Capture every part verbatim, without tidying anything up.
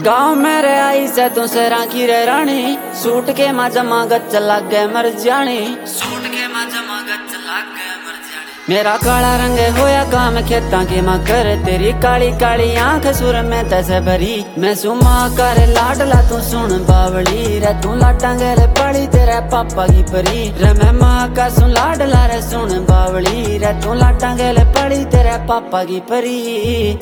गाँव मेरे आई से तू से राखी रे रानी, सूट के माँ जमा गच लग गए मर जानी, सूट के माँ जमा गच लग गए मर जानी। मेरा काला रंग होया काम खेता के माँ कर, तेरी काली काली आंख सुर में तैसे भरी। मैं सुमा कर लाडला तू सुन बावली रे, तू लाटा गले पड़ी तेरे पापा की परी रे। मैं माँ का सुन लाडला रे सुन बावली रे, तू लाटा गले पड़ी तेरे पापा की परी।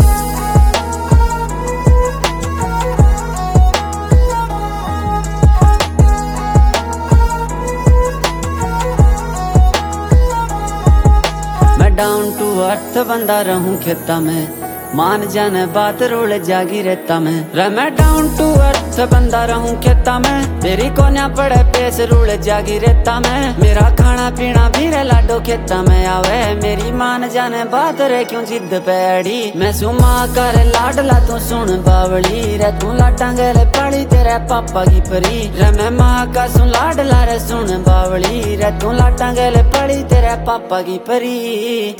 डाउन टू अर्थ बंदा रहूं खेता में, मान जाने बात रोल जागी रहता में रे। मैं डाउन टू अर्थ बंदा रहूं खेता में, तेरी कोन्या पड़े पेस रूल जागी रहता में। मेरा खाना पीना भी रे लाडो खेता में आवे, मेरी मान जाने बात रे क्यों जिद पैड़ी। मैं सुमा कर लाडला तू सुन बावली रे, तू लाटा गले पड़ी तेरे पापा की परी रे। मैं माँ का सुन लाडला रे सुन बावली रे, तू लाटा गले पड़ी तेरे पापा की परी।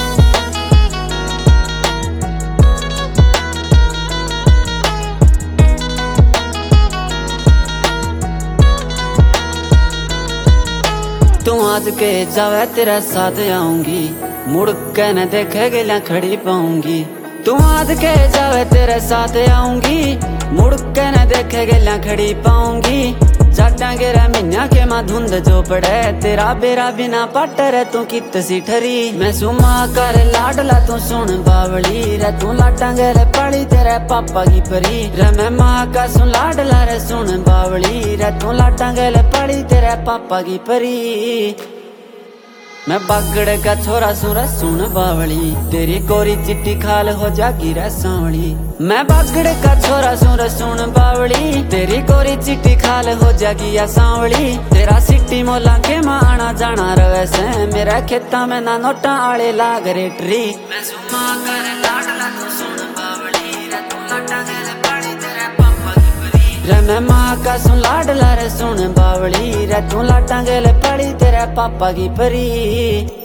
तू आज के जावे तेरा साथ आऊंगी, मुड़ के न देखे गलियां खड़ी पाऊंगी। तू आज के जावे तेरे साथ आऊंगी, मुड़ के न देखे गलियां खड़ी पाऊंगी। जाटा गिरा मिन्या के माँ धुंध जो पड़े, तेरा बेरा बिना पटर तू कित सी ठरी। मैं सुमा कर लाडला तू सुन बावली रे, तू लाटा गले पड़ी तेरे पापा की परी रे। मैं माँ का सुन लाडला रे सुन बावली रे, तू लाटा गले पड़ी तेरे पापा की परी। मैं बागड़ का छोरा सुरा सुन बावली, तेरी गोरी चिट्टी खाल हो जागी रे सांवली। मैं बागड़ का छोरा सुरा सुन बावली, तेरी गोरी चिट्टी खाल हो जागी या सांवली। तेरा सिट्टी मोला के माँ आना जाना रवे से, मेरा खेता में ना नोटा आले लाग रे ट्री। मैं सुमा कर लाडला तू सुन बावली रे, तू लाटा गले पड़ी तेरे पापा की परी रे। मैं माँ का सुन लाडला रे सुन बावली रे, तू लाटा गले पड़ी तेरे पापा की परी।